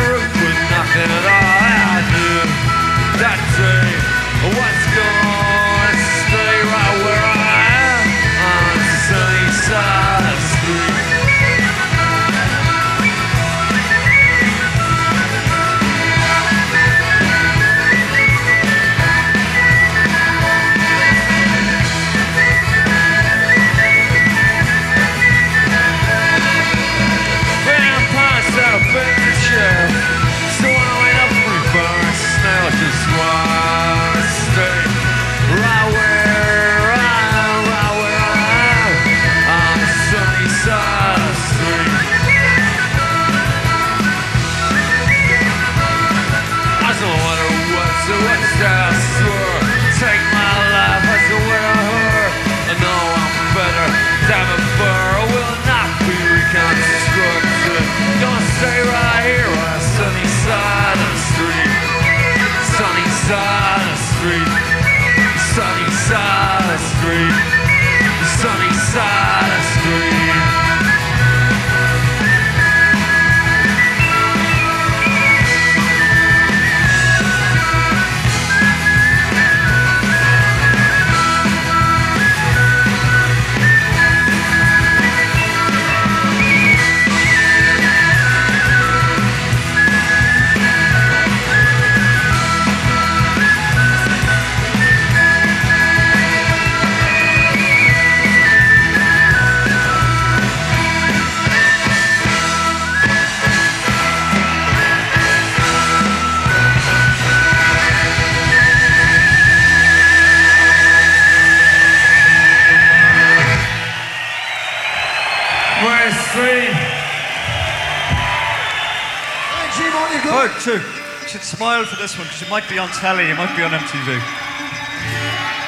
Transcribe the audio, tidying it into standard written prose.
roof with nothing at all. I knew that day what's gonna stay right where I am on the sunny side of the street. So when I went up for reverse, now I just wanna stay right where I am, on the sunny side of the street. I don't wonder what's that I swear. Take my life as a widower. I know I'm better than before. I will not be reconstructed. Gonna stay right here on the sunny side of the street. Sunny side of the street. Sunny side of the street. Sunny side of the street. You should smile for this one because you might be on telly, you might be on MTV.